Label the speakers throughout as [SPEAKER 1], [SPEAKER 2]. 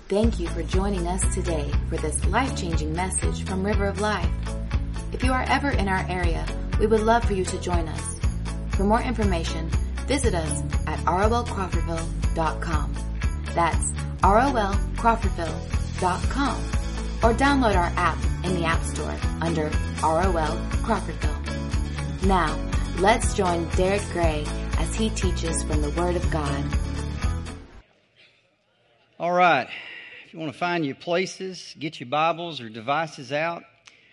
[SPEAKER 1] Thank you for joining us today for this life-changing message from River of Life. If you are ever in our area, we would love for you to join us. For more information, visit us at rolcrawfordville.com. That's rolcrawfordville.com. Or download our app in the App Store under ROL Crawfordville. Now, let's join Derek Gray as he teaches from the Word of God.
[SPEAKER 2] All right. If you want to find your places, get your Bibles or devices out.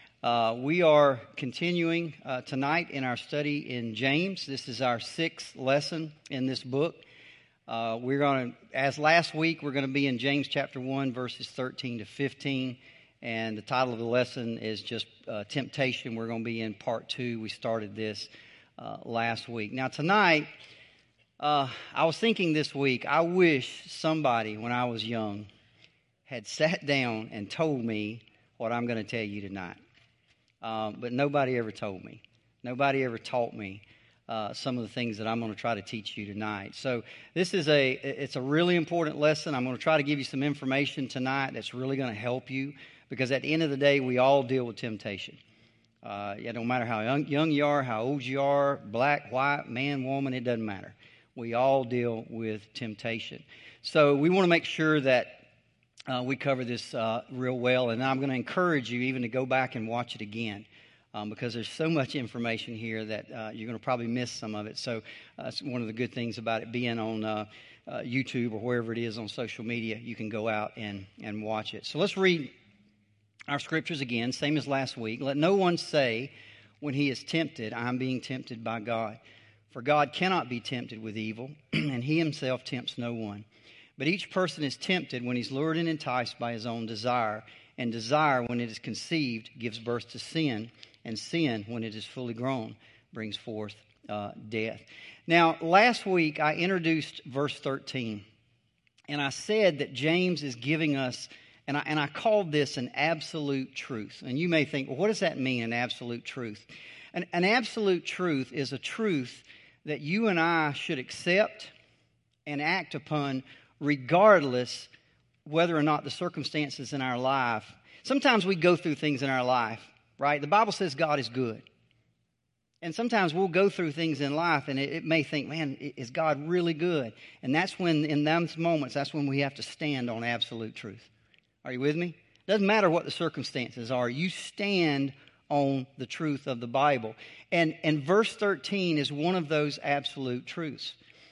[SPEAKER 2] We are continuing tonight in our study in James. This is our 6th lesson in this book. We're going to, as last week, we're going to be in James chapter 1, verses 13 to 15. And the title of the lesson is just Temptation. We're going to be in part 2. We started this last week. Now tonight, I was thinking this week, I wish somebody when I was young had sat down and told me what I'm going to tell you tonight. But nobody ever told me. Nobody ever taught me some of the things that I'm going to try to teach you tonight. So this is it's a really important lesson. I'm going to try to give you some information tonight that's really going to help you, because at the end of the day, we all deal with temptation. It don't matter how young you are, how old you are, black, white, man, woman, it doesn't matter. We all deal with temptation. So we want to make sure that we cover this real well, and I'm going to encourage you even to go back and watch it again, because there's so much information here that you're going to probably miss some of it. So that's one of the good things about it being on YouTube or wherever it is on social media. You can go out and watch it. So let's read our scriptures again, same as last week. Let no one say when he is tempted, I'm being tempted by God. For God cannot be tempted with evil, and he himself tempts no one. But each person is tempted when he's lured and enticed by his own desire. And desire, when it is conceived, gives birth to sin. And sin, when it is fully grown, brings forth death. Now, last week I introduced verse 13. And I said that James is giving us, and I called this an absolute truth. And you may think, well, what does that mean, an absolute truth? An absolute truth is a truth that you and I should accept and act upon regardless whether or not the circumstances in our life. Sometimes we go through things in our life, right? The Bible says God is good. And sometimes we'll go through things in life and it may think, man, is God really good? And that's when, in those moments, that's when we have to stand on absolute truth. Are you with me? Doesn't matter what the circumstances are. You stand on the truth of the Bible. And verse 13 is one of those absolute truths.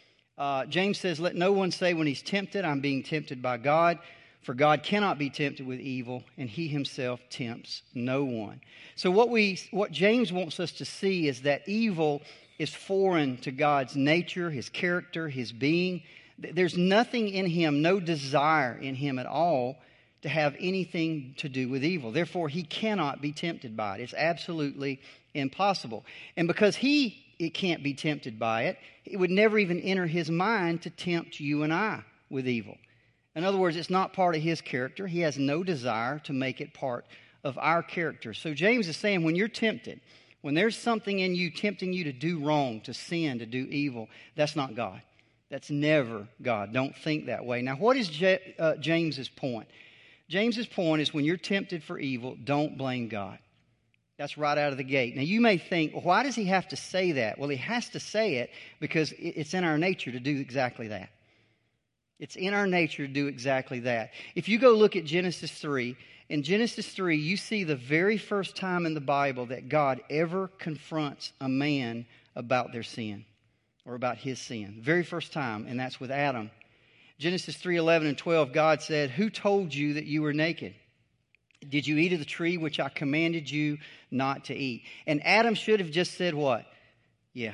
[SPEAKER 2] James says, let no one say when he's tempted, I'm being tempted by God. For God cannot be tempted with evil, and he himself tempts no one. So what James wants us to see is that evil is foreign to God's nature, his character, his being. There's nothing in him, no desire in him at all to have anything to do with evil. Therefore, he cannot be tempted by it. It's absolutely impossible. And because it can't be tempted by it, it would never even enter his mind to tempt you and I with evil. In other words, it's not part of his character. He has no desire to make it part of our character. So James is saying when you're tempted, when there's something in you tempting you to do wrong, to sin, to do evil, that's not God. That's never God. Don't think that way. Now, what is James's point? James's point is when you're tempted for evil, don't blame God. That's right out of the gate. Now, you may think, well, why does he have to say that? Well, he has to say it because it's in our nature to do exactly that. It's in our nature to do exactly that. If you go look at Genesis 3, in Genesis 3, you see the very first time in the Bible that God ever confronts a man about their sin or about his sin. Very first time, and that's with Adam. Genesis 3:11 and 12, God said, who told you that you were naked? Did you eat of the tree which I commanded you not to eat? And Adam should have just said what? Yeah.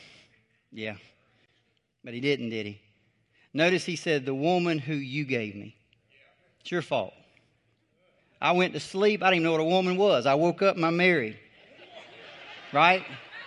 [SPEAKER 2] But he didn't, did he? Notice he said, the woman who you gave me. It's your fault. I went to sleep. I didn't even know what a woman was. I woke up and I'm married. Right?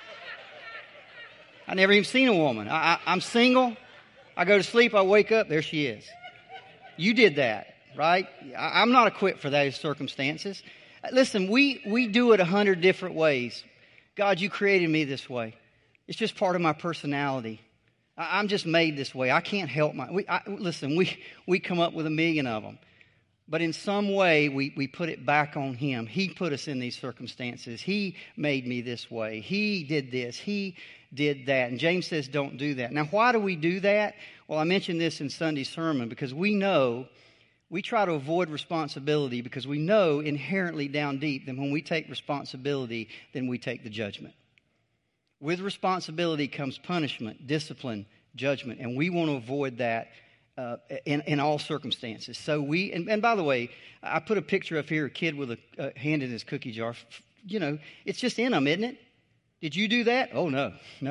[SPEAKER 2] I never even seen a woman. I'm single. I go to sleep. I wake up. There she is. You did that. Right? I'm not equipped for those circumstances. Listen, we do it 100 different ways. God, you created me this way. It's just part of my personality. I'm just made this way. I can't help listen, we come up with a million of them. But in some way, we put it back on him. He put us in these circumstances. He made me this way. He did this. He did that. And James says, don't do that. Now, why do we do that? Well, I mentioned this in Sunday's sermon because we try to avoid responsibility because we know inherently down deep that when we take responsibility, then we take the judgment. With responsibility comes punishment, discipline, judgment, and we want to avoid that in all circumstances. So and by the way, I put a picture up here, a kid with a hand in his cookie jar. You know, it's just in them, isn't it? Did you do that? Oh, no.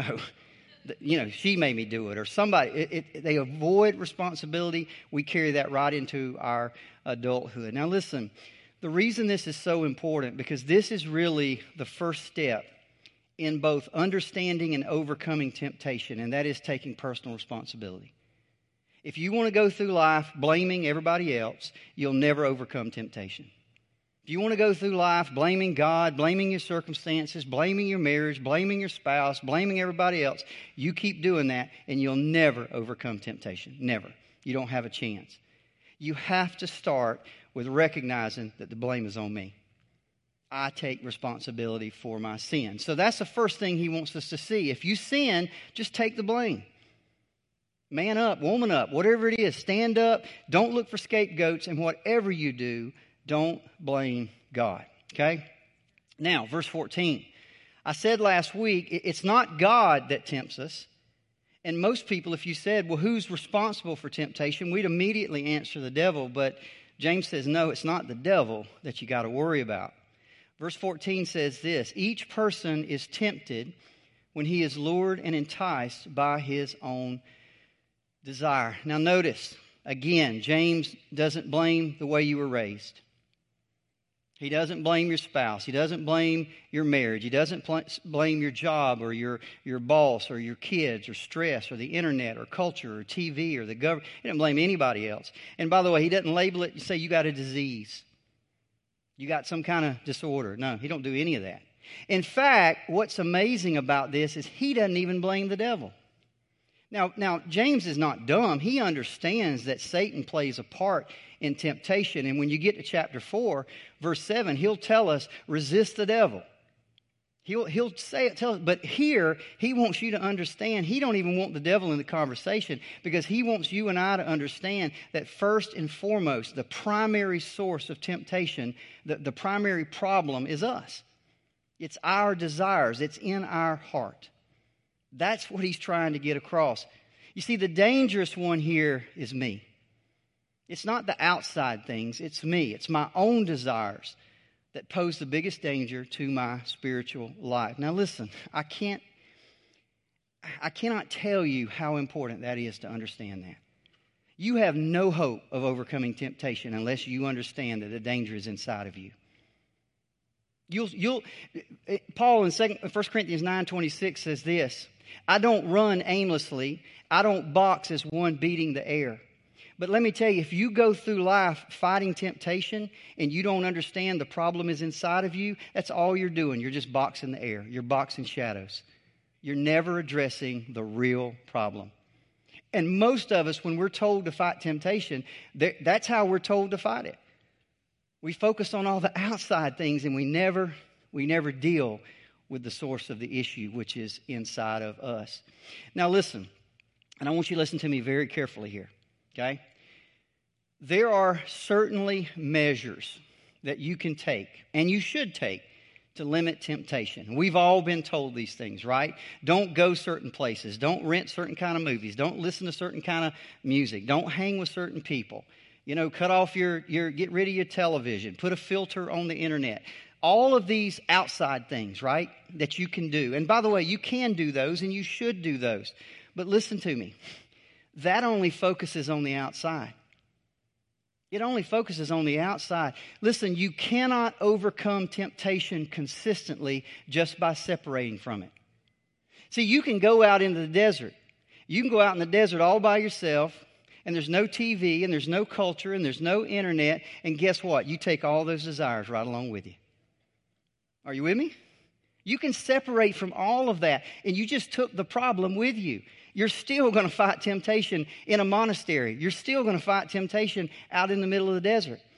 [SPEAKER 2] You know, she made me do it, or somebody. They avoid responsibility. We carry that right into our adulthood. Now, listen, the reason this is so important, because this is really the first step in both understanding and overcoming temptation, and that is taking personal responsibility. If you want to go through life blaming everybody else, you'll never overcome temptation. If you want to go through life blaming God, blaming your circumstances, blaming your marriage, blaming your spouse, blaming everybody else, you keep doing that and you'll never overcome temptation. Never. You don't have a chance. You have to start with recognizing that the blame is on me. I take responsibility for my sin. So that's the first thing he wants us to see. If you sin, just take the blame. Man up, woman up, whatever it is, stand up. Don't look for scapegoats, and whatever you do, don't blame God. Okay? Now, verse 14. I said last week, it's not God that tempts us. And most people, if you said, well, who's responsible for temptation? We'd immediately answer the devil. But James says, no, it's not the devil that you got to worry about. Verse 14 says this, each person is tempted when he is lured and enticed by his own desire. Now notice, again, James doesn't blame the way you were raised. He doesn't blame your spouse. He doesn't blame your marriage. He doesn't blame your job or your boss or your kids or stress or the internet or culture or TV or the government. He doesn't blame anybody else. And by the way, he doesn't label it and say you got a disease. You got some kind of disorder. No, he don't do any of that. In fact, what's amazing about this is he doesn't even blame the devil. Now, James is not dumb. He understands that Satan plays a part in temptation. And when you get to chapter 4, verse 7, he'll tell us, resist the devil. He'll tell us, but here, he wants you to understand, he don't even want the devil in the conversation, because he wants you and I to understand that first and foremost, the primary source of temptation, the primary problem is us. It's our desires. It's in our heart. That's what he's trying to get across. You see, the dangerous one here is me. It's not the outside things. It's me. It's my own desires that pose the biggest danger to my spiritual life. Now listen, I cannot tell you how important that is to understand that. You have no hope of overcoming temptation unless you understand that the danger is inside of you. Paul in 1 Corinthians 9:26 says this, I don't run aimlessly. I don't box as one beating the air. But let me tell you, if you go through life fighting temptation and you don't understand the problem is inside of you, that's all you're doing. You're just boxing the air. You're boxing shadows. You're never addressing the real problem. And most of us, when we're told to fight temptation, that's how we're told to fight it. We focus on all the outside things and we never deal with the source of the issue, which is inside of us. Now listen, and I want you to listen to me very carefully here, okay? There are certainly measures that you can take, and you should take, to limit temptation. We've all been told these things, right? Don't go certain places. Don't rent certain kind of movies. Don't listen to certain kind of music. Don't hang with certain people. You know, cut off get rid of your television. Put a filter on the internet. All of these outside things, right, that you can do. And by the way, you can do those and you should do those. But listen to me. That only focuses on the outside. It only focuses on the outside. Listen, you cannot overcome temptation consistently just by separating from it. See, you can go out into the desert. You can go out in the desert all by yourself, and there's no TV, and there's no culture, and there's no internet, and guess what? You take all those desires right along with you. Are you with me? You can separate from all of that, and you just took the problem with you. You're still going to fight temptation in a monastery. You're still going to fight temptation out in the middle of the desert.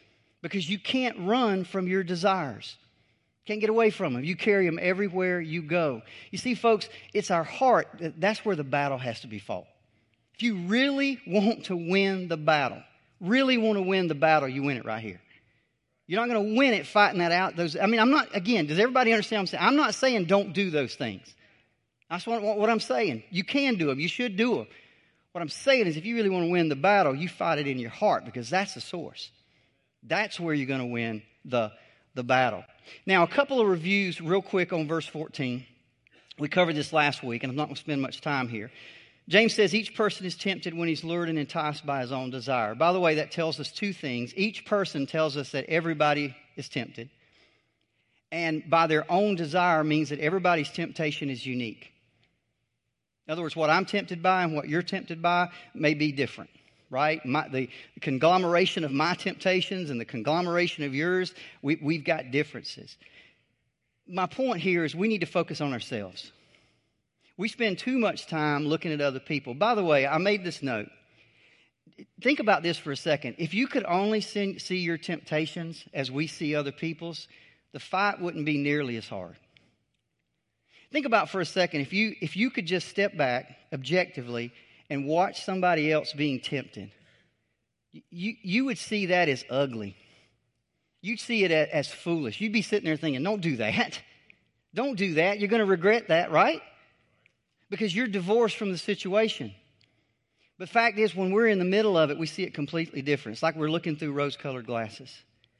[SPEAKER 2] because you can't run from your desires. Can't get away from them. You carry them everywhere you go. You see, folks, it's our heart. That's where the battle has to be fought. If you really want to win the battle, you win it right here. You're not going to win it fighting that out. Does everybody understand what I'm saying? I'm not saying don't do those things. That's what I'm saying. You can do them. You should do them. What I'm saying is if you really want to win the battle, you fight it in your heart because that's the source. That's where you're going to win the battle. Now, a couple of reviews real quick on verse 14. We covered this last week, and I'm not going to spend much time here. James says each person is tempted when he's lured and enticed by his own desire. By the way, that tells us two things. Each person tells us that everybody is tempted. And by their own desire means that everybody's temptation is unique. In other words, what I'm tempted by and what you're tempted by may be different, right? The conglomeration of my temptations and the conglomeration of yours, we've got differences. My point here is we need to focus on ourselves. We spend too much time looking at other people. By the way, I made this note. Think about this for a second. If you could only see your temptations as we see other people's, the fight wouldn't be nearly as hard. Think about for a second, if you could just step back objectively and watch somebody else being tempted, you would see that as ugly. You'd see it as foolish. You'd be sitting there thinking, don't do that. Don't do that. You're going to regret that, right? Because you're divorced from the situation. But the fact is, when we're in the middle of it, we see it completely different. It's like we're looking through rose-colored glasses.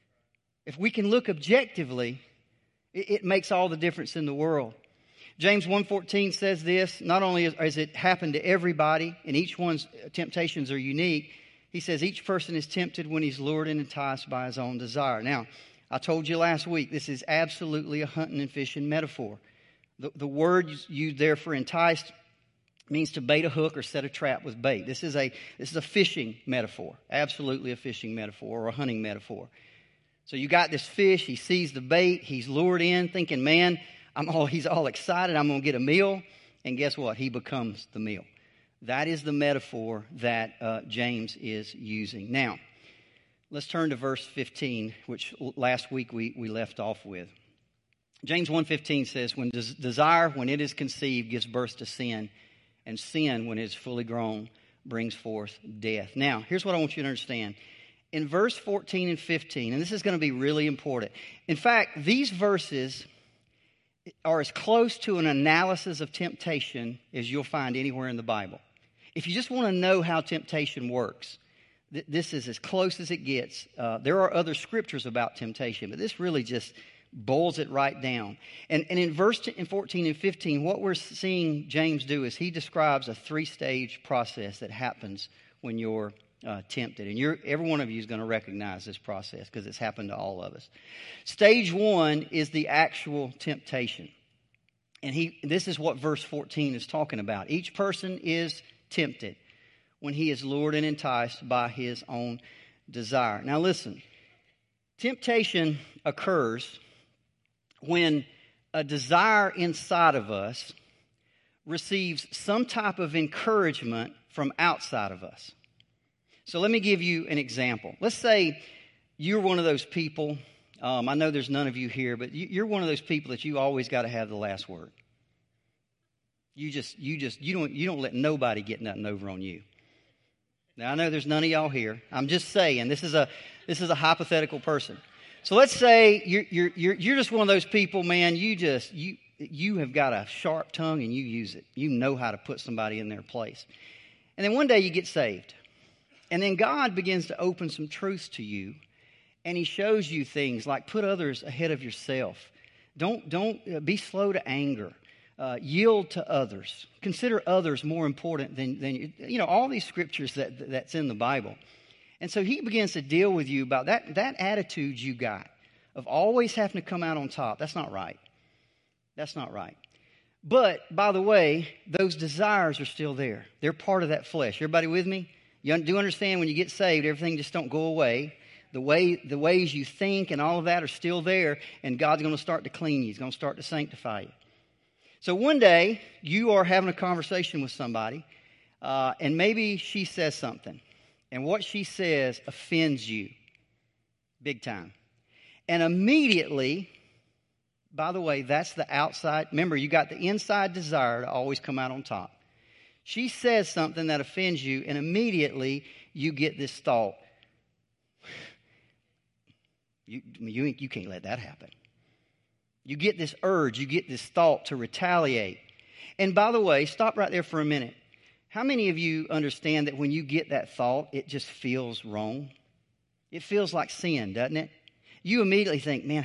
[SPEAKER 2] If we can look objectively, it makes all the difference in the world. James 1:14 says this, not only has it happened to everybody, and each one's temptations are unique, he says each person is tempted when he's lured and enticed by his own desire. Now, I told you last week, this is absolutely a hunting and fishing metaphor. The word used there for enticed means to bait a hook or set a trap with bait. This is a fishing metaphor, absolutely a fishing metaphor or a hunting metaphor. So you got this fish, he sees the bait, he's lured in thinking, man, he's all excited, I'm going to get a meal. And guess what? He becomes the meal. That is the metaphor that James is using. Now, let's turn to verse 15, which last week we left off with. James 1:15 says, when desire, when it is conceived, gives birth to sin, and sin, when it is fully grown, brings forth death. Now, here's what I want you to understand. In verse 14 and 15, and this is going to be really important. In fact, these verses are as close to an analysis of temptation as you'll find anywhere in the Bible. If you just want to know how temptation works, this is as close as it gets. There are other scriptures about temptation, but this really just boils it right down. And in verse 14 and 15, what we're seeing James do is he describes a three-stage process that happens when you're tempted. And every one of you is going to recognize this process because it's happened to all of us. Stage one is the actual temptation. And this is what verse 14 is talking about. Each person is tempted when he is lured and enticed by his own desire. Now listen, temptation occurs when a desire inside of us receives some type of encouragement from outside of us. So let me give you an example. Let's say you're one of those people, I know there's none of you here, but you're one of those people that you always got to have the last word. You don't let nobody get nothing over on you. Now I know there's none of y'all here. I'm just saying this is a hypothetical person. So let's say you're just one of those people, man. You have got a sharp tongue and you use it. You know how to put somebody in their place. And then one day you get saved. And then God begins to open some truths to you. And he shows you things like put others ahead of yourself. Don't be slow to anger. Yield to others. Consider others more important than all these scriptures that's in the Bible. And so he begins to deal with you about that attitude you got of always having to come out on top. That's not right. That's not right. But, by the way, those desires are still there. They're part of that flesh. Everybody with me? You do understand when you get saved, everything just don't go away. The ways you think and all of that are still there, and God's going to start to clean you. He's going to start to sanctify you. So one day, you are having a conversation with somebody, and maybe she says something. And what she says offends you. Big time. And immediately, by the way, that's the outside. Remember, you got the inside desire to always come out on top. She says something that offends you, and immediately you get this thought. You can't let that happen. You get this urge, you get this thought to retaliate. And by the way, stop right there for a minute. How many of you understand that when you get that thought, it just feels wrong? It feels like sin, doesn't it? You immediately think, man,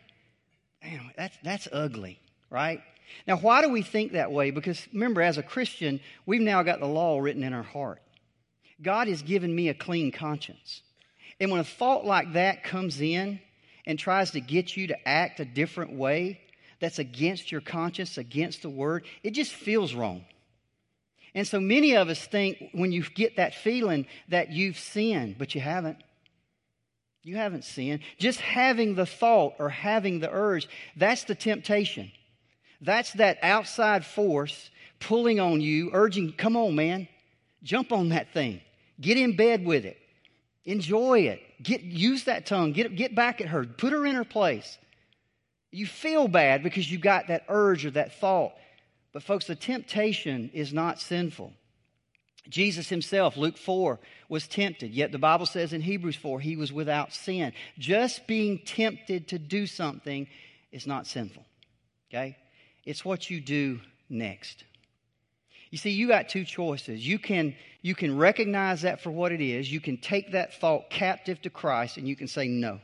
[SPEAKER 2] that's ugly, right? Now, why do we think that way? Because remember, as a Christian, we've now got the law written in our heart. God has given me a clean conscience. And when a thought like that comes in and tries to get you to act a different way that's against your conscience, against the Word, it just feels wrong. And so many of us think when you get that feeling that you've sinned, but you haven't. You haven't sinned. Just having the thought or having the urge, that's the temptation. That's that outside force pulling on you, urging, come on, man, jump on that thing. Get in bed with it. Enjoy it. Use that tongue. Get back at her. Put her in her place. You feel bad because you got that urge or that thought. But folks, the temptation is not sinful. Jesus himself, Luke 4, was tempted. Yet the Bible says in Hebrews 4, he was without sin. Just being tempted to do something is not sinful. Okay? It's what you do next. You see, you got two choices. You can recognize that for what it is. You can take that thought captive to Christ and you can say, no,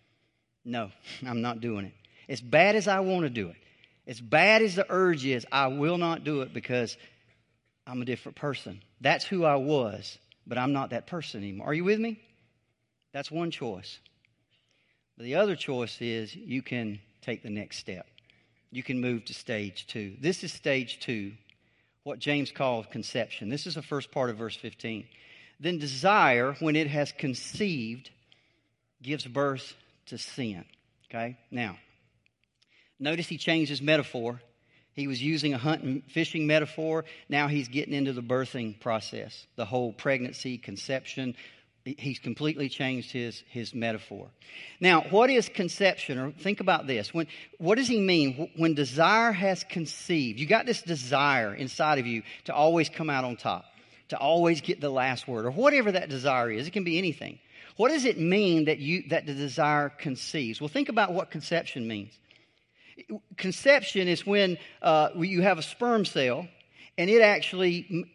[SPEAKER 2] I'm not doing it. As bad as I want to do it, as bad as the urge is, I will not do it because I'm a different person. That's who I was, but I'm not that person anymore. Are you with me? That's one choice. But the other choice is you can take the next step. You can move to stage 2. This is stage 2, what James calls conception. This is the first part of verse 15. Then desire, when it has conceived, gives birth to sin. Okay? Now, notice he changed his metaphor. He was using a hunt and fishing metaphor. Now he's getting into the birthing process, the whole pregnancy, conception. He's completely changed his metaphor. Now, what is conception? Or think about this. What does he mean when desire has conceived? You got this desire inside of you to always come out on top, to always get the last word, or whatever that desire is. It can be anything. What does it mean that the desire conceives? Well, think about what conception means. Conception is when you have a sperm cell and it actually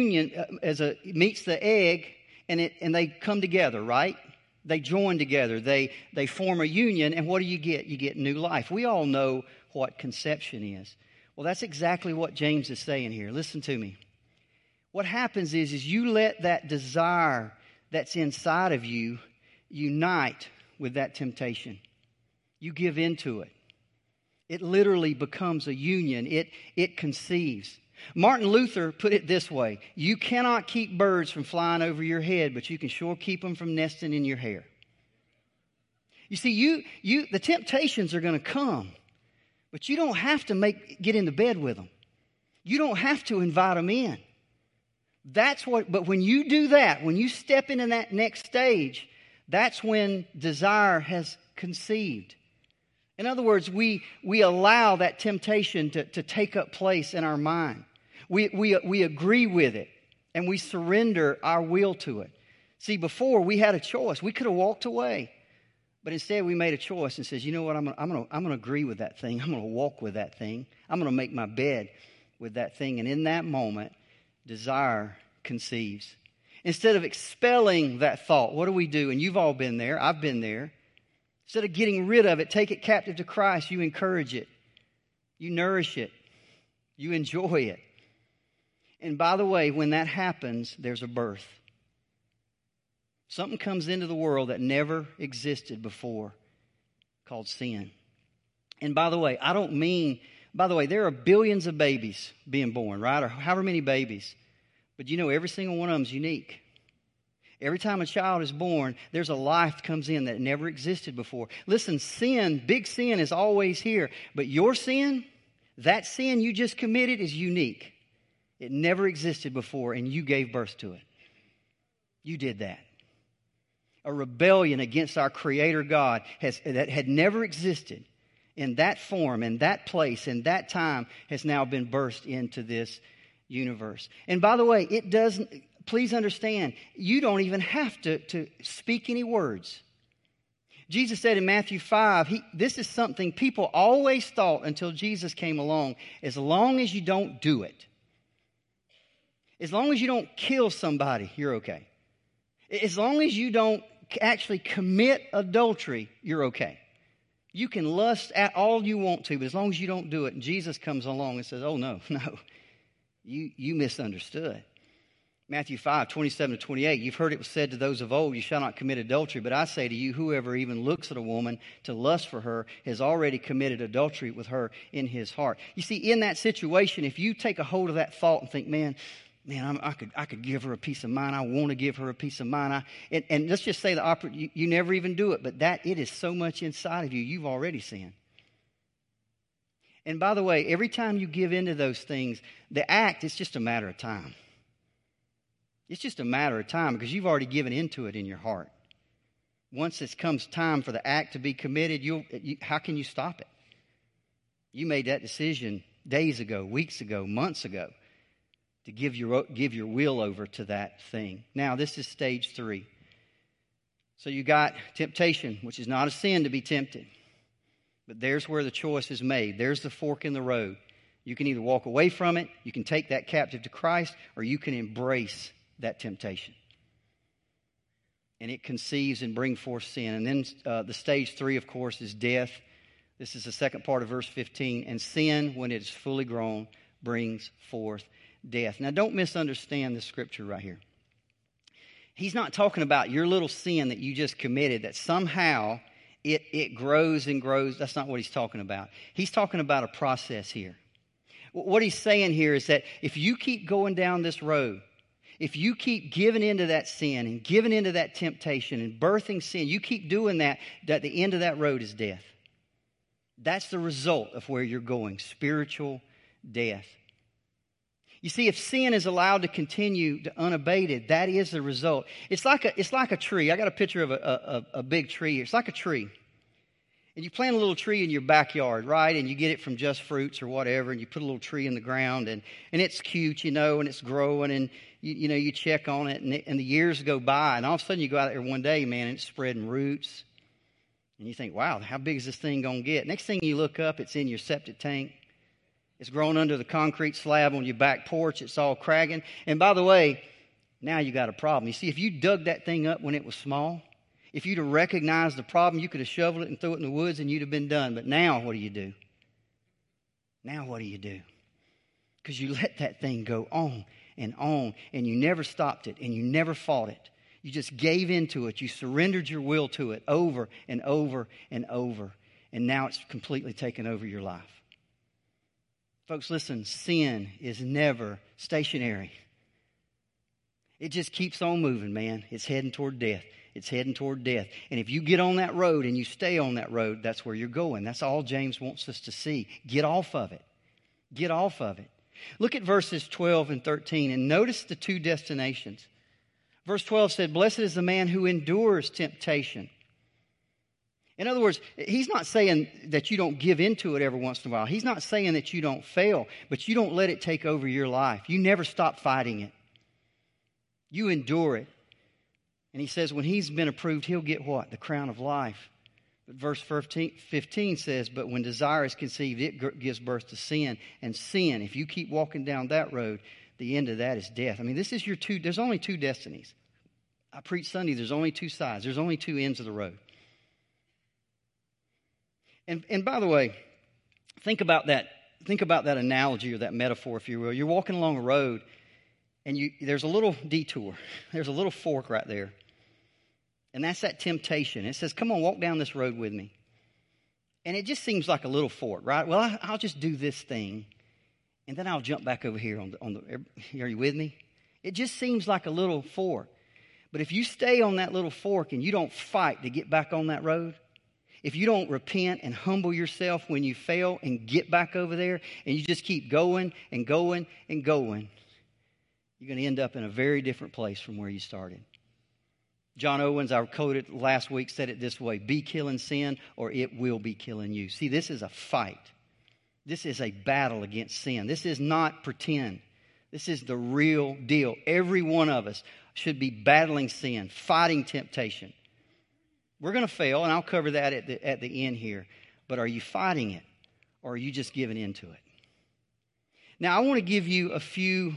[SPEAKER 2] meets the egg and they come together, right? They join together. They form a union, and what do you get? You get new life. We all know what conception is. Well, that's exactly what James is saying here. Listen to me. What happens is you let that desire that's inside of you unite with that temptation. You give into it. It literally becomes a union. It conceives. Martin Luther put it this way: you cannot keep birds from flying over your head, but you can sure keep them from nesting in your hair. You see, the temptations are going to come, but you don't have to get into bed with them. You don't have to invite them in. But when you do that, when you step into that next stage, that's when desire has conceived. In other words, we allow that temptation to take up place in our mind. We agree with it, and we surrender our will to it. See, before we had a choice. We could have walked away. But instead we made a choice and says, you know what, I'm going to agree with that thing. I'm going to walk with that thing. I'm going to make my bed with that thing. And in that moment, desire conceives. Instead of expelling that thought, what do? And you've all been there. I've been there. Instead of getting rid of it, take it captive to Christ, you encourage it. You nourish it. You enjoy it. And by the way, when that happens, there's a birth. Something comes into the world that never existed before, called sin. And by the way, there are billions of babies being born, right? Or however many babies. But you know, every single one of them is unique. Every time a child is born, there's a life that comes in that never existed before. Listen, big sin is always here. But your sin, that sin you just committed is unique. It never existed before, and you gave birth to it. You did that. a rebellion against our Creator God that had never existed in that form, in that place, in that time, has now been burst into this universe. And by the way, it doesn't, please understand, you don't even have to speak any words. Jesus said in Matthew 5, this is something people always thought until Jesus came along, as long as you don't do it. As long as you don't kill somebody, you're okay. As long as you don't actually commit adultery, you're okay. You can lust at all you want to, but as long as you don't do it, and Jesus comes along and says, oh, no, you misunderstood. Matthew 5, 27 to 28, you've heard it was said to those of old, you shall not commit adultery. But I say to you, whoever even looks at a woman to lust for her has already committed adultery with her in his heart. You see, in that situation, if you take a hold of that thought and think, man, I could give her a piece of mind. I want to give her a piece of mind. And let's just say you never even do it, but it is so much inside of you, you've already sinned. And by the way, every time you give into those things, the act, it's just a matter of time. It's just a matter of time because you've already given into it in your heart. Once it comes time for the act to be committed, how can you stop it? You made that decision days ago, weeks ago, months ago, to give your will over to that thing. Now, this is stage 3. So you got temptation, which is not a sin to be tempted. But there's where the choice is made. There's the fork in the road. You can either walk away from it, you can take that captive to Christ, or you can embrace that temptation. And it conceives and brings forth sin. And then the stage 3, of course, is death. This is the second part of verse 15. And sin, when it is fully grown, brings forth death. Now, don't misunderstand this scripture right here. He's not talking about your little sin that you just committed, that somehow it grows and grows. That's not what he's talking about. He's talking about a process here. What he's saying here is that if you keep going down this road, if you keep giving into that sin and giving into that temptation and birthing sin, you keep doing that the end of that road is death. That's the result of where you're going, spiritual death. You see, if sin is allowed to continue unabated, that is the result. It's like a tree. I got a picture of a big tree here. It's like a tree. And you plant a little tree in your backyard, right? And you get it from Just Fruits or whatever, and you put a little tree in the ground, and it's cute, and it's growing, and you check on it, and the years go by, and all of a sudden you go out there one day, man, and it's spreading roots. And you think, wow, how big is this thing going to get? Next thing you look up, it's in your septic tank. It's grown under the concrete slab on your back porch. It's all cracking. And by the way, now you got a problem. You see, if you dug that thing up when it was small, if you'd have recognized the problem, you could have shoveled it and threw it in the woods and you'd have been done. But now what do? Now what do? Because you let that thing go on, and you never stopped it, and you never fought it. You just gave into it. You surrendered your will to it over and over and over. And now it's completely taken over your life. Folks, listen, sin is never stationary. It just keeps on moving, man. It's heading toward death. It's heading toward death. And if you get on that road and you stay on that road, that's where you're going. That's all James wants us to see. Get off of it. Get off of it. Look at verses 12 and 13 and notice the two destinations. Verse 12 said, "Blessed is the man who endures temptation." In other words, he's not saying that you don't give into it every once in a while. He's not saying that you don't fail, but you don't let it take over your life. You never stop fighting it. You endure it. And he says when he's been approved, he'll get what? The crown of life. But verse 15 says, "But when desire is conceived, it gives birth to sin. And sin, if you keep walking down that road, the end of that is death." I mean, this is there's only two destinies. I preach Sunday, there's only two sides. There's only two ends of the road. And by the way, think about that analogy or that metaphor, if you will. You're walking along a road, and there's a little detour. There's a little fork right there. And that's that temptation. It says, "Come on, walk down this road with me." And it just seems like a little fork, right? Well, I'll just do this thing, and then I'll jump back over here on the. Are you with me? It just seems like a little fork. But if you stay on that little fork and you don't fight to get back on that road, if you don't repent and humble yourself when you fail and get back over there, and you just keep going and going and going, you're going to end up in a very different place from where you started. John Owens, I quoted last week, said it this way: be killing sin or it will be killing you. See, this is a fight. This is a battle against sin. This is not pretend. This is the real deal. Every one of us should be battling sin, fighting temptation. We're going to fail, and I'll cover that at the end here. But are you fighting it, or are you just giving in to it? Now, I want to give you a few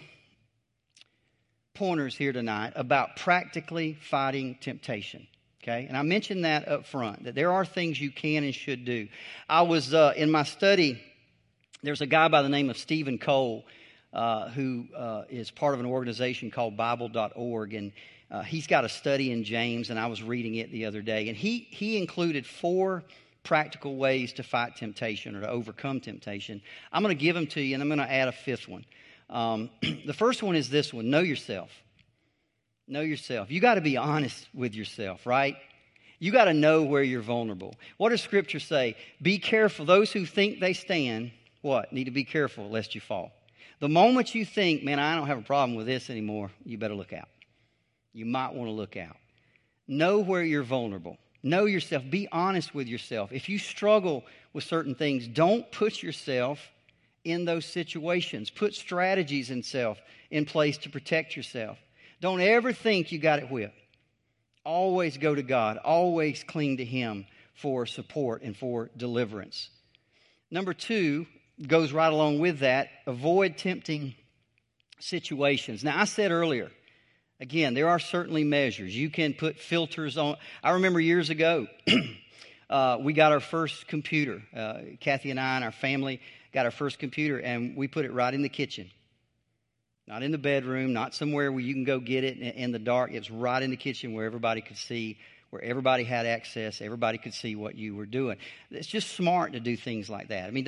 [SPEAKER 2] pointers here tonight about practically fighting temptation. Okay? And I mentioned that up front, that there are things you can and should do. I was in my study, there's a guy by the name of Stephen Cole who is part of an organization called Bible.org, and he's got a study in James, and I was reading it the other day, and he included 4 practical ways to fight temptation or to overcome temptation. I'm going to give them to you, and I'm going to add a 5th one. The first one is this one: know yourself. Know yourself. You got to be honest with yourself, right? You got to know where you're vulnerable. What does Scripture say? Be careful. Those who think they stand, what? Need to be careful lest you fall. The moment you think, man, I don't have a problem with this anymore, you better look out. You might want to look out. Know where you're vulnerable. Know yourself. Be honest with yourself. If you struggle with certain things, don't put yourself in those situations. Put strategies in place to protect yourself. Don't ever think you got it whipped. Always go to God. Always cling to Him for support and for deliverance. Number 2 goes right along with that. Avoid tempting situations. Now, I said earlier, again, there are certainly measures. You can put filters on. I remember years ago, we got our first computer. Kathy and I and our family got our first computer, and we put it right in the kitchen. Not in the bedroom, not somewhere where you can go get it in the dark. It's right in the kitchen where everybody could see, where everybody had access, everybody could see what you were doing. It's just smart to do things like that. I mean,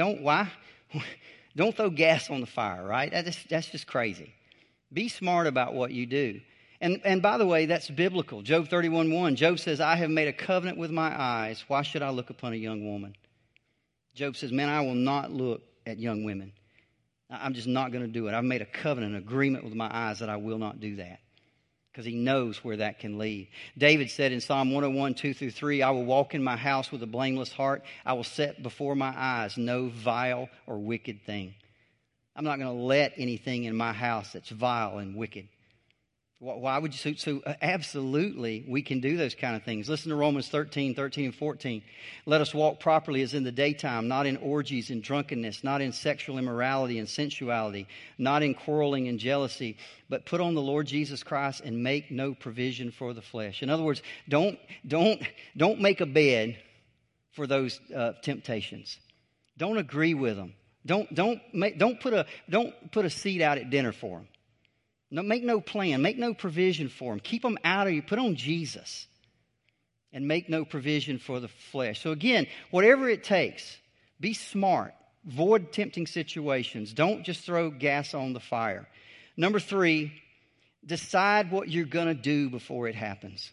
[SPEAKER 2] don't throw gas on the fire, right? That's just crazy. Be smart about what you do. And by the way, that's biblical. Job 31:1, Job says, I have made a covenant with my eyes. Why should I look upon a young woman? Job says, man, I will not look at young women. I'm just not going to do it. I've made a covenant, an agreement with my eyes that I will not do that, because he knows where that can lead. David said in Psalm 101, 2-3, I will walk in my house with a blameless heart. I will set before my eyes no vile or wicked thing. I'm not going to let anything in my house that's vile and wicked. Why would you? So absolutely, we can do those kind of things. Listen to Romans 13 and 14. Let us walk properly as in the daytime, not in orgies and drunkenness, not in sexual immorality and sensuality, not in quarreling and jealousy, but put on the Lord Jesus Christ and make no provision for the flesh. In other words, don't make a bed for those temptations. Don't agree with them. Don't put a seat out at dinner for them. No, make no plan. Make no provision for them. Keep them out of you. Put on Jesus. And make no provision for the flesh. So again, whatever it takes, be smart. Avoid tempting situations. Don't just throw gas on the fire. Number 3, decide what you're going to do before it happens.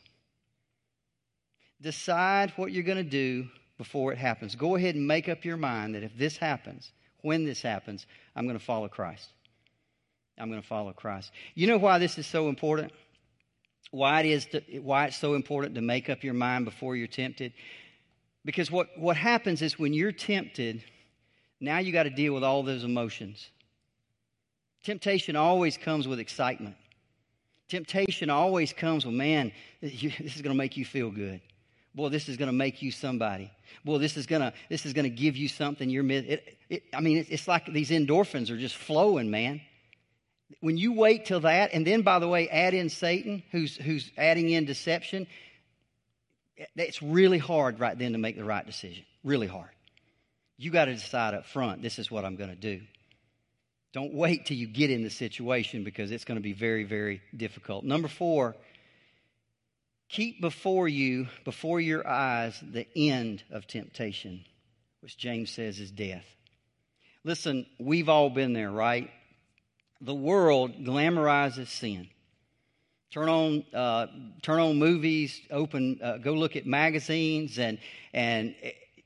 [SPEAKER 2] Decide what you're going to do before it happens. Go ahead and make up your mind that if this happens, when this happens, I'm going to follow Christ. I'm going to follow Christ. You know why this is so important? Why it's so important to make up your mind before you're tempted? Because what happens is when you're tempted, now you got to deal with all those emotions. Temptation always comes with excitement. Temptation always comes with, man, this is going to make you feel good. Boy, this is going to make you somebody. Boy, this is going to give you something you're missing. It's like these endorphins are just flowing, man. When you wait till that, and then, by the way, add in Satan, who's adding in deception, it's really hard right then to make the right decision. Really hard. You got to decide up front, this is what I'm going to do. Don't wait till you get in the situation, because it's going to be very, very difficult. Number 4, keep before your eyes, the end of temptation, which James says is death. Listen, we've all been there, right? The world glamorizes sin. Turn on movies, go look at magazines, and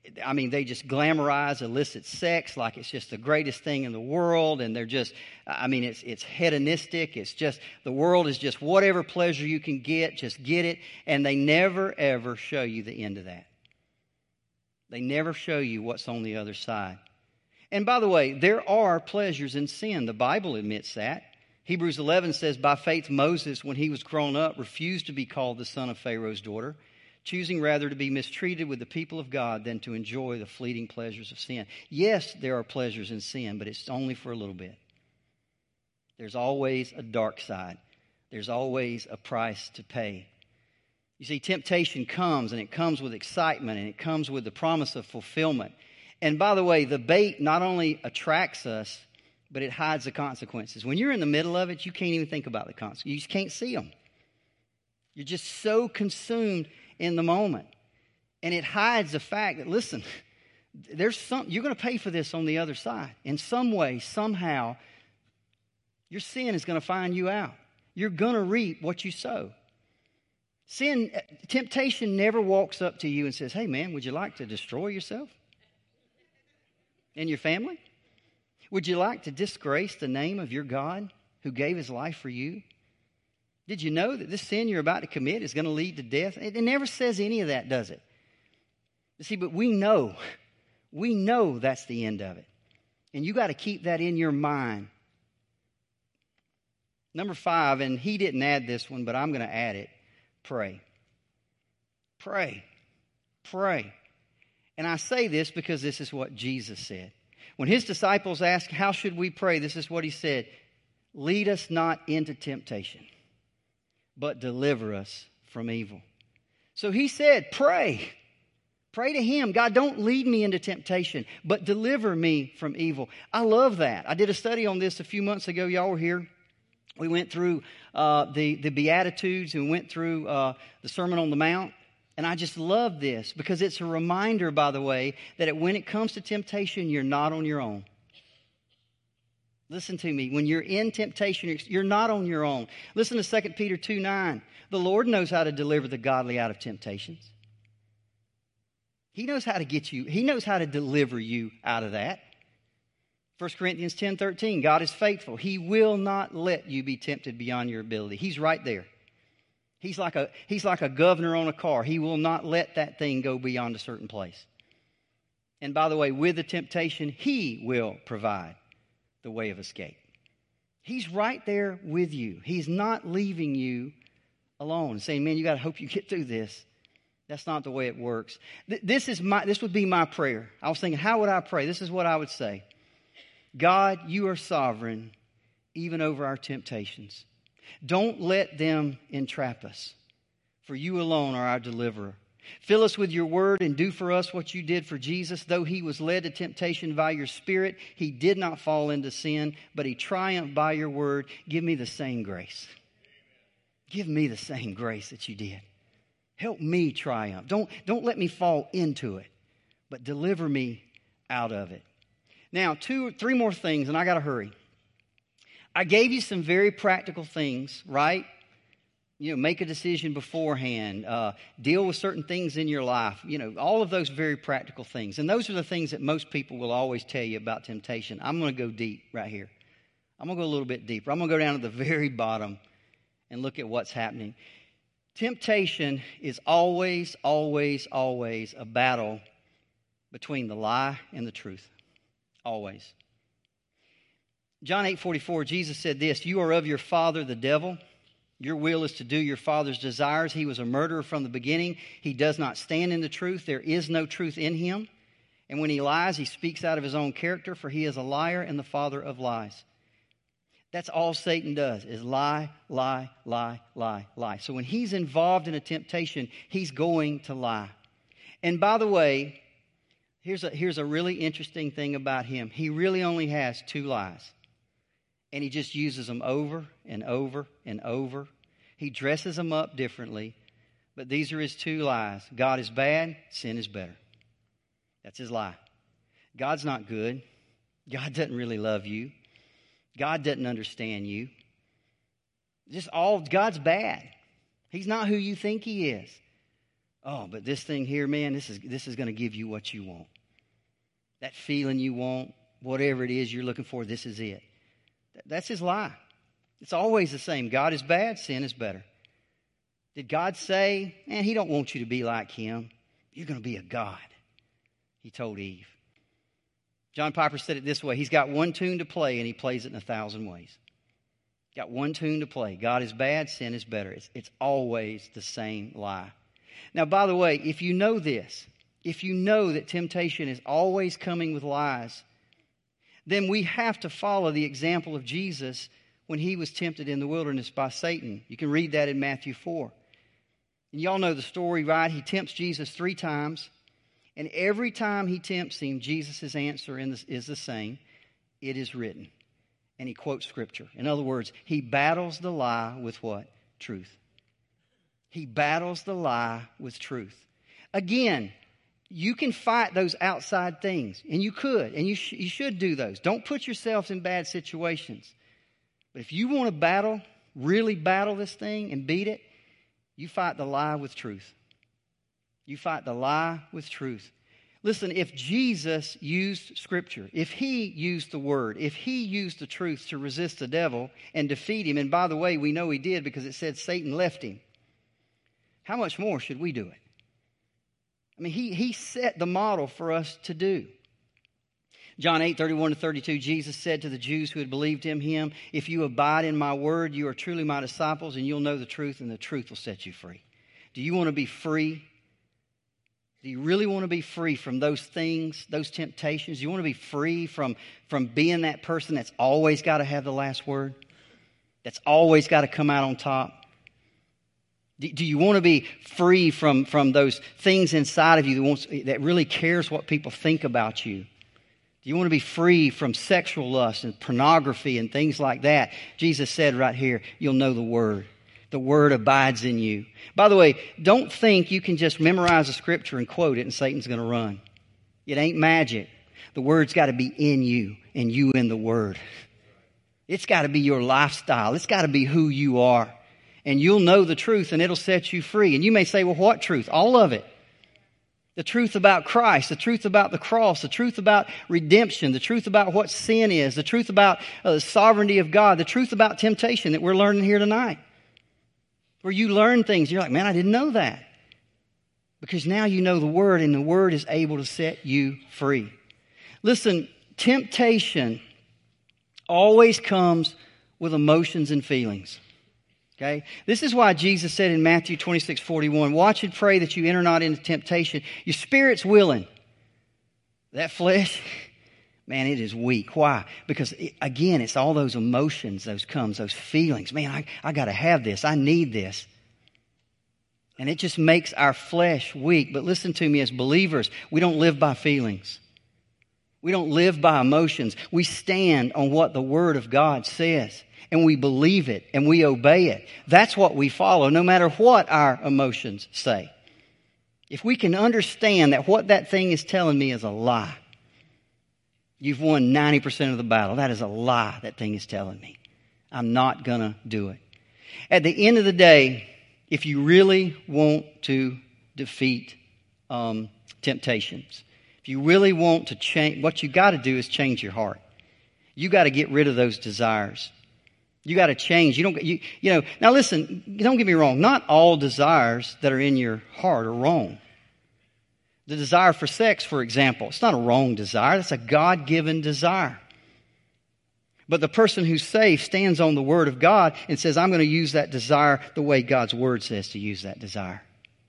[SPEAKER 2] they just glamorize illicit sex like it's just the greatest thing in the world. And they're just, it's hedonistic. It's just, the world is just whatever pleasure you can get, just get it. And they never, ever show you the end of that. They never show you what's on the other side. And by the way, there are pleasures in sin. The Bible admits that. Hebrews 11 says, by faith Moses, when he was grown up, refused to be called the son of Pharaoh's daughter, choosing rather to be mistreated with the people of God than to enjoy the fleeting pleasures of sin. Yes, there are pleasures in sin, but it's only for a little bit. There's always a dark side. There's always a price to pay. You see, temptation comes, and it comes with excitement, and it comes with the promise of fulfillment. And by the way, the bait not only attracts us, but it hides the consequences. When you're in the middle of it, you can't even think about the consequences. You just can't see them. You're just so consumed in the moment. And it hides the fact that, listen, you're going to pay for this on the other side. In some way, somehow, your sin is going to find you out. You're going to reap what you sow. Temptation never walks up to you and says, hey man, would you like to destroy yourself and your family? Would you like to disgrace the name of your God who gave his life for you? Did you know that this sin you're about to commit is going to lead to death? It never says any of that, does it? You see, but we know that's the end of it. And you got to keep that in your mind. Number 5, and he didn't add this one, but I'm going to add it. Pray. Pray. Pray. And I say this because this is what Jesus said. When his disciples asked, how should we pray? This is what he said. Lead us not into temptation, but deliver us from evil. So he said, pray. Pray to him. God, don't lead me into temptation, but deliver me from evil. I love that. I did a study on this a few months ago. Y'all were here. We went through the Beatitudes and went through the Sermon on the Mount. And I just love this because it's a reminder, by the way, that when it comes to temptation, you're not on your own. Listen to me. When you're in temptation, you're not on your own. Listen to 2 Peter 2:9. The Lord knows how to deliver the godly out of temptations. He knows how to get you. He knows how to deliver you out of that. 1 Corinthians 10:13. God is faithful. He will not let you be tempted beyond your ability. He's right there. He's like a governor on a car. He will not let that thing go beyond a certain place. And by the way, with the temptation, he will provide the way of escape. He's right there with you. He's not leaving you alone, saying, man, you got to hope you get through this. That's not the way it works. This would be my prayer. I was thinking, how would I pray? This is what I would say. God, you are sovereign even over our temptations. Don't let them entrap us, for you alone are our deliverer. Fill us with your word and do for us what you did for Jesus. Though he was led to temptation by your Spirit, he did not fall into sin, but he triumphed by your word. Give me the same grace. Give me the same grace that you did. Help me triumph. Don't let me fall into it, but deliver me out of it. Now, 2 or 3 more things, and I got to hurry. I gave you some very practical things, right? Make a decision beforehand. Deal with certain things in your life. All of those very practical things. And those are the things that most people will always tell you about temptation. I'm going to go deep right here. I'm going to go a little bit deeper. I'm going to go down to the very bottom and look at what's happening. Temptation is always, always, always a battle between the lie and the truth. Always. John 8:44, Jesus said this, you are of your father, the devil. Your will is to do your father's desires. He was a murderer from the beginning. He does not stand in the truth. There is no truth in him. And when he lies, he speaks out of his own character, for he is a liar and the father of lies. That's all Satan does, is lie, lie, lie, lie, lie. So when he's involved in a temptation, he's going to lie. And by the way, here's a really interesting thing about him. He really only has 2 lies. And he just uses them over and over and over. He dresses them up differently. But these are his 2 lies. God is bad, sin is better. That's his lie. God's not good. God doesn't really love you. God doesn't understand you. God's bad. He's not who you think he is. Oh, but this thing here, man, this is going to give you what you want. That feeling you want, whatever it is you're looking for, this is it. That's his lie. It's always the same. God is bad, sin is better. Did God say, man, he don't want you to be like him. You're going to be a god. He told Eve. John Piper said it this way. He's got one tune to play and he plays it in 1,000 ways. Got one tune to play. God is bad, sin is better. It's always the same lie. Now, by the way, if you know this, if you know that temptation is always coming with lies, then we have to follow the example of Jesus when he was tempted in the wilderness by Satan. You can read that in Matthew 4. And y'all know the story, right? He tempts Jesus 3 times. And every time he tempts him, Jesus' answer is the same. It is written. And he quotes Scripture. In other words, he battles the lie with what? Truth. He battles the lie with truth. Again, you can fight those outside things. And you could. And you should do those. Don't put yourselves in bad situations. But if you want to really battle this thing and beat it, you fight the lie with truth. You fight the lie with truth. Listen, if Jesus used Scripture, if he used the Word, if he used the truth to resist the devil and defeat him, and by the way, we know he did because it said Satan left him, how much more should we do it? I mean, he set the model for us to do. John 8:31-32, Jesus said to the Jews who had believed in him, if you abide in my word, you are truly my disciples, and you'll know the truth, and the truth will set you free. Do you want to be free? Do you really want to be free from those things, those temptations? Do you want to be free from being that person that's always got to have the last word? That's always got to come out on top? Do you want to be free from those things inside of you that really cares what people think about you? Do you want to be free from sexual lust and pornography and things like that? Jesus said right here, you'll know the Word. The Word abides in you. By the way, don't think you can just memorize a scripture and quote it and Satan's going to run. It ain't magic. The Word's got to be in you and you in the Word. It's got to be your lifestyle. It's got to be who you are. And you'll know the truth and it'll set you free. And you may say, well, what truth? All of it. The truth about Christ, the truth about the cross, the truth about redemption, the truth about what sin is, the truth about the sovereignty of God, the truth about temptation that we're learning here tonight. Where you learn things, you're like, man, I didn't know that. Because now you know the Word, and the Word is able to set you free. Listen, temptation always comes with emotions and feelings. Okay? This is why Jesus said in Matthew 26:41, watch and pray that you enter not into temptation. Your spirit's willing. That flesh, man, it is weak. Why? Because, again, it's all those emotions, those feelings. Man, I got to have this. I need this. And it just makes our flesh weak. But listen to me, as believers, we don't live by feelings. We don't live by emotions. We stand on what the Word of God says. And we believe it and we obey it. That's what we follow, no matter what our emotions say. If we can understand that what that thing is telling me is a lie, you've won 90% of the battle. That is a lie that thing is telling me. I'm not going to do it. At the end of the day, if you really want to defeat temptations, if you really want to change, what you got to do is change your heart. You got to get rid of those desires. You got to change. Now listen, don't get me wrong. Not all desires that are in your heart are wrong. The desire for sex, for example, it's not a wrong desire. That's a God-given desire. But the person who's saved stands on the Word of God and says, I'm going to use that desire the way God's Word says to use that desire.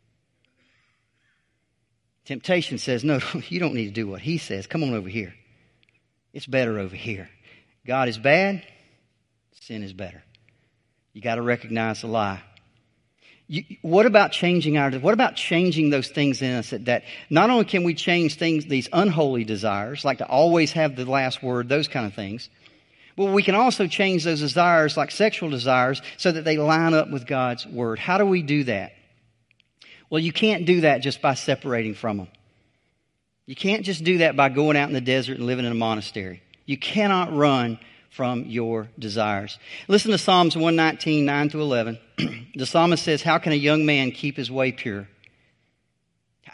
[SPEAKER 2] Temptation says, no, you don't need to do what He says. Come on over here. It's better over here. God is bad. Sin is better. You got to recognize the lie. What about changing those things in us that not only can we change things, these unholy desires, like to always have the last word, those kind of things, but we can also change those desires, like sexual desires, so that they line up with God's Word. How do we do that? Well, you can't do that just by separating from them. You can't just do that by going out in the desert and living in a monastery. You cannot run from your desires. Listen to Psalms 119, 9-11. The psalmist says, how can a young man keep his way pure?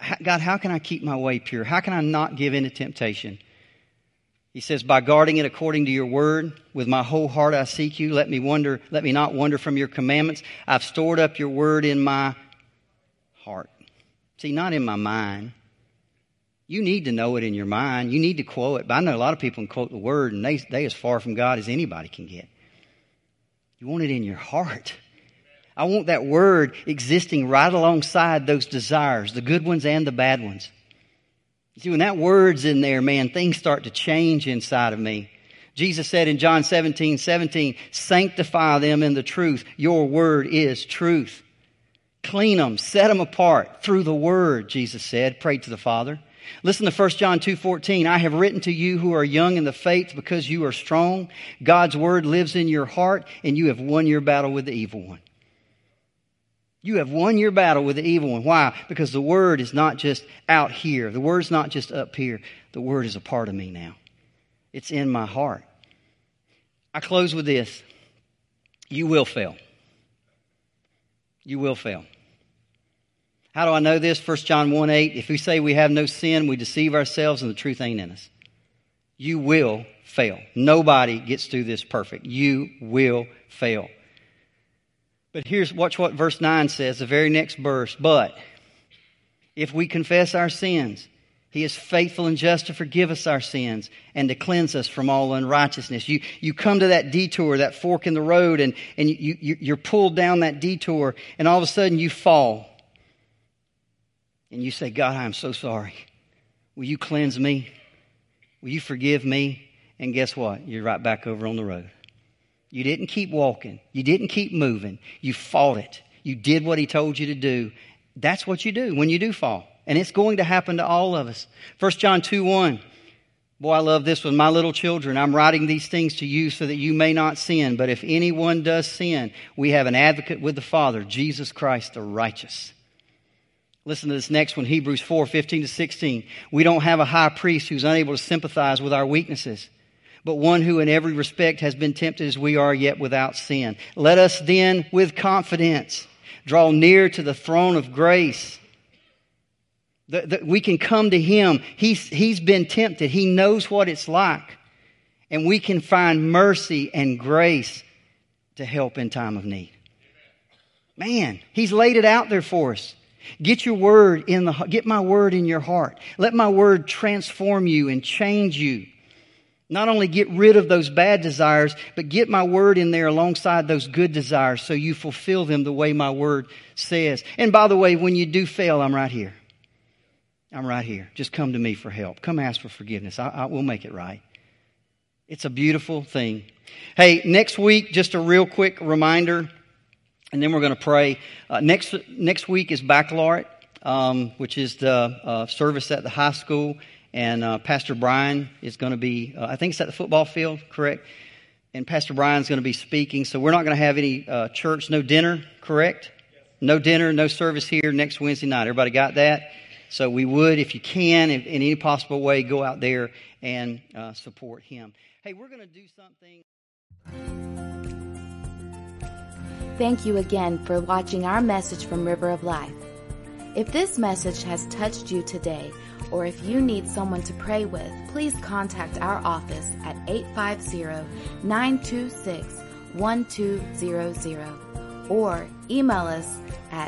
[SPEAKER 2] God, how can I keep my way pure? How can I not give in to temptation? He says, by guarding it according to your word, with my whole heart I seek you. Let me not wander from your commandments. I've stored up your word in my heart. See, not in my mind. You need to know it in your mind. You need to quote it. But I know a lot of people can quote the word, and they as far from God as anybody can get. You want it in your heart. I want that word existing right alongside those desires, the good ones and the bad ones. See, when that word's in there, man, things start to change inside of me. Jesus said in John 17:17, sanctify them in the truth. Your word is truth. Clean them, set them apart through the word, Jesus said, prayed to the Father. Listen to 1 John 2:14. I have written to you who are young in the faith because you are strong. God's word lives in your heart and you have won your battle with the evil one. You have won your battle with the evil one. Why? Because the word is not just out here. The word's not just up here. The word is a part of me now. It's in my heart. I close with this. You will fail. You will fail. How do I know this? 1 John 1:8. If we say we have no sin, we deceive ourselves and the truth ain't in us. You will fail. Nobody gets through this perfect. You will fail. But watch what verse 9 says, the very next verse. But if we confess our sins, He is faithful and just to forgive us our sins and to cleanse us from all unrighteousness. You come to that detour, that fork in the road, and you're pulled down that detour, and all of a sudden you fall. And you say, God, I am so sorry. Will you cleanse me? Will you forgive me? And guess what? You're right back over on the road. You didn't keep walking. You didn't keep moving. You fought it. You did what He told you to do. That's what you do when you do fall. And it's going to happen to all of us. 1 John 2:1. Boy, I love this one. My little children, I'm writing these things to you so that you may not sin. But if anyone does sin, we have an advocate with the Father, Jesus Christ the righteous. Listen to this next one, Hebrews 4:15-16. We don't have a high priest who's unable to sympathize with our weaknesses, but one who in every respect has been tempted as we are, yet without sin. Let us then, with confidence, draw near to the throne of grace. We can come to Him. He's been tempted. He knows what it's like. And we can find mercy and grace to help in time of need. Man, He's laid it out there for us. Get my word in your heart. Let my word transform you and change you. Not only get rid of those bad desires, but get my word in there alongside those good desires so you fulfill them the way my word says. And by the way, when you do fail, I'm right here. I'm right here. Just come to me for help. Come ask for forgiveness. We'll make it right. It's a beautiful thing. Hey, next week, just a real quick reminder, and then we're going to pray. Next week is Baccalaureate, which is the service at the high school. And Pastor Brian is going to be, I think it's at the football field, correct? And Pastor Brian's going to be speaking. So we're not going to have any church, no dinner, correct? Yes. No dinner, no service here next Wednesday night. Everybody got that? So we would, if you can, in any possible way, go out there and support him. Hey, we're going to do something.
[SPEAKER 1] Thank you again for watching our message from River of Life. If this message has touched you today, or if you need someone to pray with, please contact our office at 850-926-1200 or email us at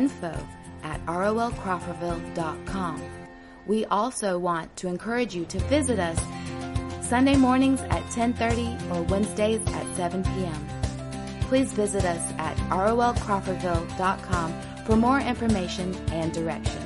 [SPEAKER 1] info@rolcrawfordville.com. We also want to encourage you to visit us Sunday mornings at 10:30 or Wednesdays at 7 p.m. Please visit us at rolcrawfordville.com for more information and directions.